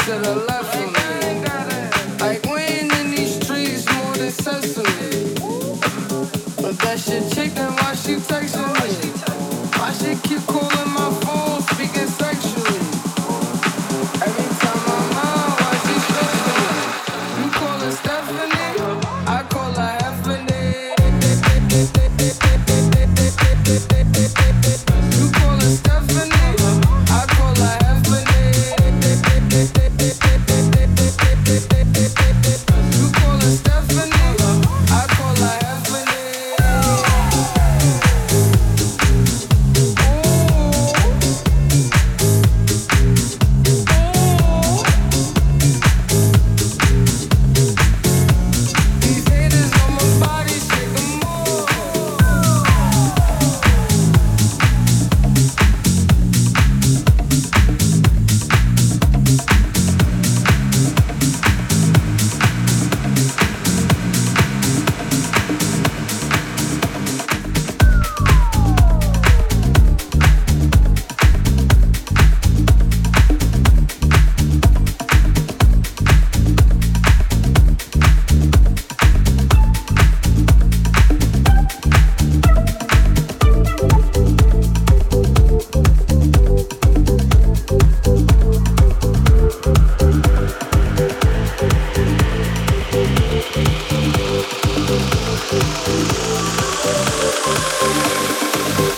to the left of me. Like we ain't in these streets more than sesame. But that shit chicken, why she texting me? Why she keep calling my phone, speaking sexually? Every time I'm out, why she stressing me? You call her Stephanie, I call her Heffany. You call her Stephanie, I call her Heffany. You call her Stephanie, I call her Heffany. These haters on my body, shake 'em all.